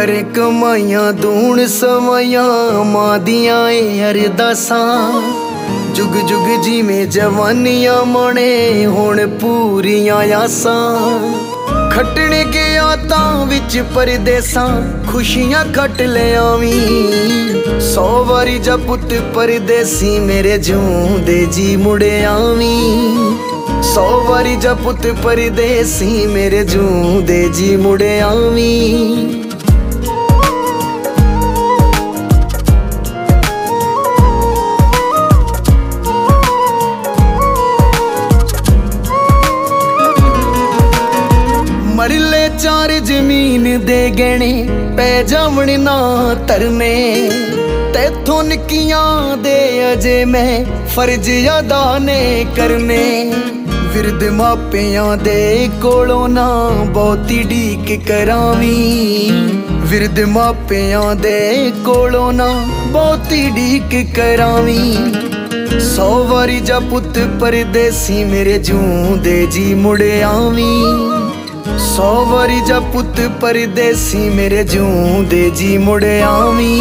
करे कमाइयां दूण सवाइयां मां दियां अरदासां। जुग जुग जी में जवानियां मने हुण पूरियां आसां। खटने गया तां विच परदेसां खुशियां खट ले आवी। 100 वारी जा पुत परदेसी मेरे जूंदे जी मुड़े आवी। 100 वारी जा पुत परदेसी मेरे जूंदे जी मुड़े आवी। मरले 4 जमीन दे गहने पै जावण ना तरने। तैथों निकियां दे अजे मैं फर्ज अदा ने करने। विरद मापियां दे कोलों ना बहुती ढीक करावी। विरद मापियां दे कोलों ना बहुती ढीक करावी। 100 वारी जा पुत परदेसी मेरे जूंदे जी मुड़े आवी। 100 वारी जा पुत परदेसी मेरे जूंदे जी मुड़े आवी।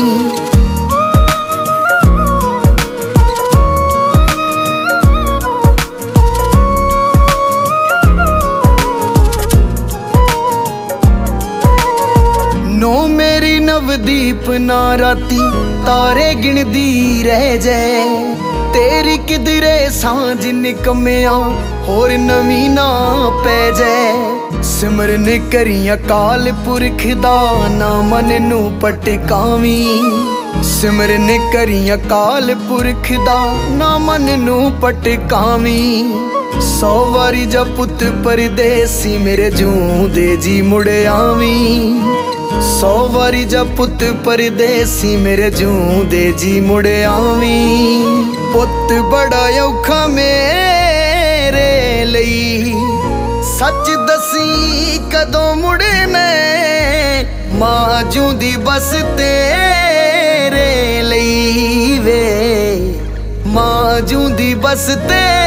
नो मेरी नवदीप ना राती तारे गिनदी रह जाए। तेरी किधरे सांझ निकमिया होर नवी ना पै जाए। सिमरन करी अकाल पुरख दा ना मन नू पटकावी। सिमरन करी अकाल पुरख दा ना मन नू पटकावी। 100 वारी जा पुत परदेसी मेरे जूंदे जी मुड़े आवी। 100 वारी जा पुत परदेसी मेरे जूंदे जी मुड़े आवी। पुत बड़ा औखा मेरे लई सच दसी कदों मुड़े मैं। मां जूंदी बस तेरे लई वे। मां जूंदी बस तेरे